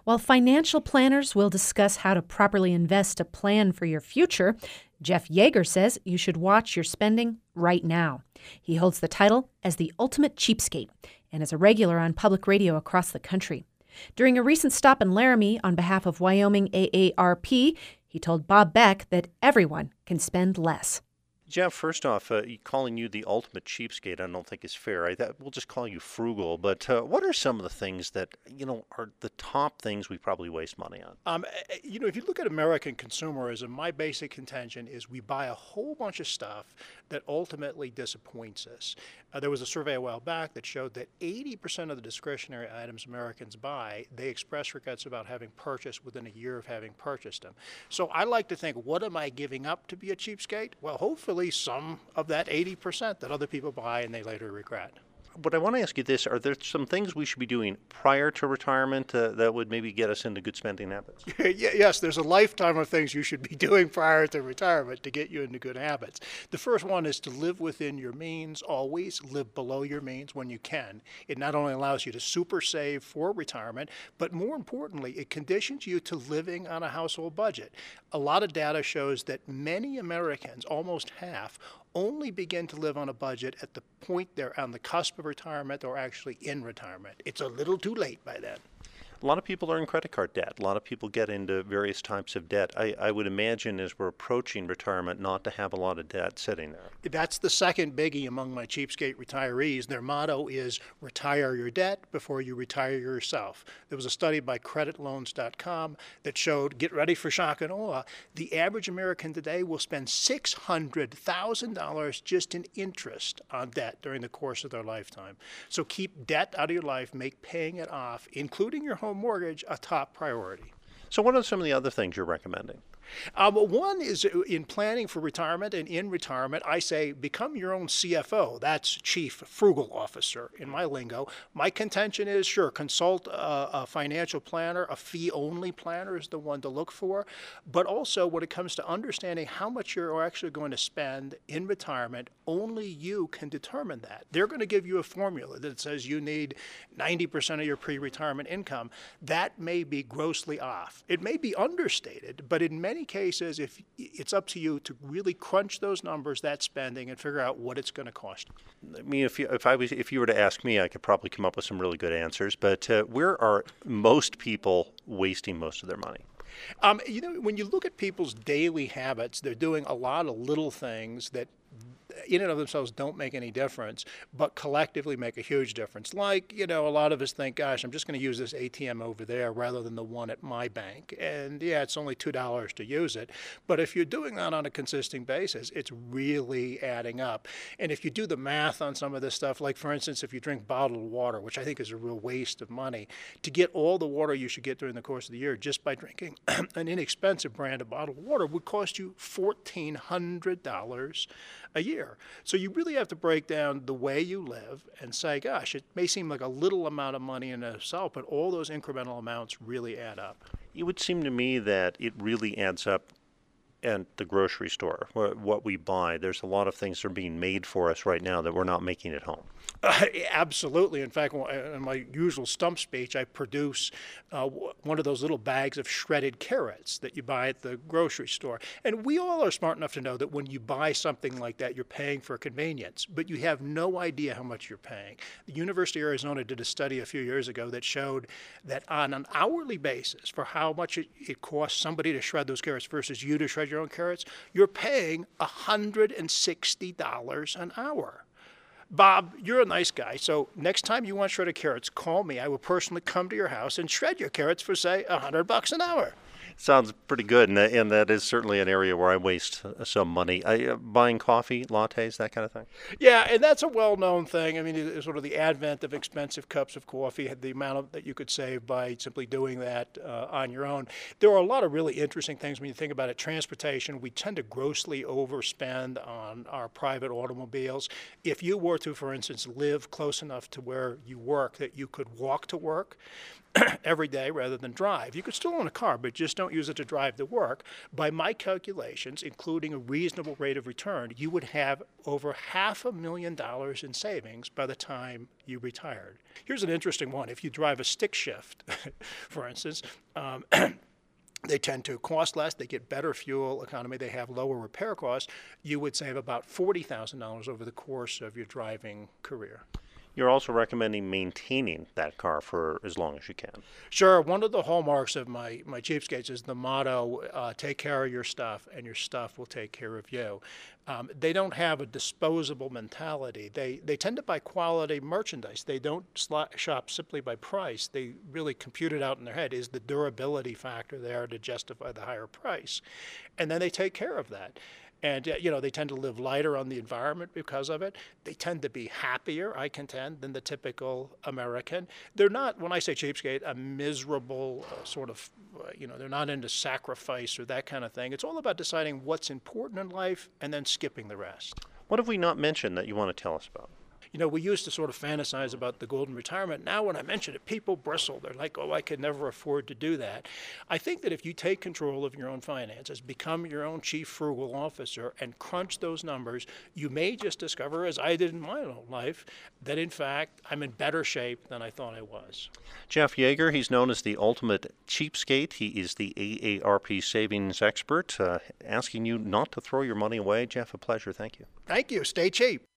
While financial planners will discuss how to properly invest to plan for your future, Jeff Yeager says you should watch your spending right now. He holds the title as the ultimate cheapskate and is a regular on public radio across the country. During a recent stop in Laramie on behalf of Wyoming AARP, he told Bob Beck that everyone can spend less. Jeff, first off, calling you the ultimate cheapskate I don't think is fair. We'll just call you frugal. But what are some of the things that, are the top things we probably waste money on? If you look at American consumerism, my basic contention is we buy a whole bunch of stuff that ultimately disappoints us. There was a survey a while back that showed that 80% of the discretionary items Americans buy, they express regrets about having purchased within a year of having purchased them. So I like to think, what am I giving up to be a cheapskate? Well, hopefully some of that 80% that other people buy and they later regret. But I want to ask you this. Are there some things we should be doing prior to retirement that would maybe get us into good spending habits? Yes, there's a lifetime of things you should be doing prior to retirement to get you into good habits. The first one is to live within your means, always live below your means when you can. It not only allows you to super save for retirement, but more importantly, it conditions you to living on a household budget. A lot of data shows that many Americans, almost half, only begin to live on a budget at the point they're on the cusp of retirement or actually in retirement. It's a little too late by then. A lot of people are in credit card debt. A lot of people get into various types of debt. I would imagine as we're approaching retirement not to have a lot of debt sitting there. That's the second biggie among my cheapskate retirees. Their motto is retire your debt before you retire yourself. There was a study by creditloans.com that showed, get ready for shock and awe, the average American today will spend $600,000 just in interest on debt during the course of their lifetime. So keep debt out of your life, make paying it off, including your home mortgage, a top priority. So what are some of the other things you're recommending? One is in planning for retirement and in retirement, I say become your own CFO. That's Chief Frugal Officer in my lingo. My contention is, sure, consult a financial planner. A fee-only planner is the one to look for. But also when it comes to understanding how much you're actually going to spend in retirement, only you can determine that. They're going to give you a formula that says you need 90% of your pre-retirement income. That may be grossly off. It may be understated, but in many cases, if it's up to you to really crunch those numbers, that spending, and figure out what it's going to cost you. I mean, if you were to ask me, I could probably come up with some really good answers. But where are most people wasting most of their money? When you look at people's daily habits, they're doing a lot of little things that in and of themselves don't make any difference, but collectively make a huge difference. Like, a lot of us think, gosh, I'm just going to use this ATM over there rather than the one at my bank. And yeah, it's only $2 to use it. But if you're doing that on a consistent basis, it's really adding up. And if you do the math on some of this stuff, like for instance, if you drink bottled water, which I think is a real waste of money, to get all the water you should get during the course of the year just by drinking an inexpensive brand of bottled water would cost you $1,400 a year. So you really have to break down the way you live and say, gosh, it may seem like a little amount of money in itself, but all those incremental amounts really add up. It would seem to me that it really adds up at the grocery store, what we buy. There's a lot of things that are being made for us right now that we're not making at home. Absolutely. In fact, in my usual stump speech, I produce one of those little bags of shredded carrots that you buy at the grocery store. And we all are smart enough to know that when you buy something like that, you're paying for convenience, but you have no idea how much you're paying. The University of Arizona did a study a few years ago that showed that on an hourly basis for how much it costs somebody to shred those carrots versus you to shred your own carrots, you're paying $160 an hour. Bob, you're a nice guy, so next time you want shredded carrots, call me. I will personally come to your house and shred your carrots for, say, $100 an hour. Sounds pretty good, and that is certainly an area where I waste some money. Buying coffee, lattes, that kind of thing. Yeah, and that's a well-known thing. I mean, it's sort of the advent of expensive cups of coffee, the amount that you could save by simply doing that on your own. There are a lot of really interesting things when you think about it. Transportation, we tend to grossly overspend on our private automobiles. If you were to, for instance, live close enough to where you work that you could walk to work every day rather than drive. You could still own a car, but just don't use it to drive to work. By my calculations, including a reasonable rate of return, you would have over $500,000 in savings by the time you retired. Here's an interesting one. If you drive a stick shift, for instance, they tend to cost less, they get better fuel economy, they have lower repair costs. You would save about $40,000 over the course of your driving career. You're also recommending maintaining that car for as long as you can. Sure. One of the hallmarks of my cheapskates is the motto, take care of your stuff and your stuff will take care of you. They don't have a disposable mentality. They tend to buy quality merchandise. They don't shop simply by price. They really compute it out in their head. Is the durability factor there to justify the higher price? And then they take care of that. And, they tend to live lighter on the environment because of it. They tend to be happier, I contend, than the typical American. They're not, when I say cheapskate, a miserable sort of, they're not into sacrifice or that kind of thing. It's all about deciding what's important in life and then skipping the rest. What have we not mentioned that you want to tell us about? We used to sort of fantasize about the golden retirement. Now when I mention it, people bristle. They're like, oh, I could never afford to do that. I think that if you take control of your own finances, become your own chief frugal officer, and crunch those numbers, you may just discover, as I did in my own life, that in fact I'm in better shape than I thought I was. Jeff Yeager, he's known as the ultimate cheapskate. He is the AARP savings expert, asking you not to throw your money away. Jeff, a pleasure. Thank you. Thank you. Stay cheap.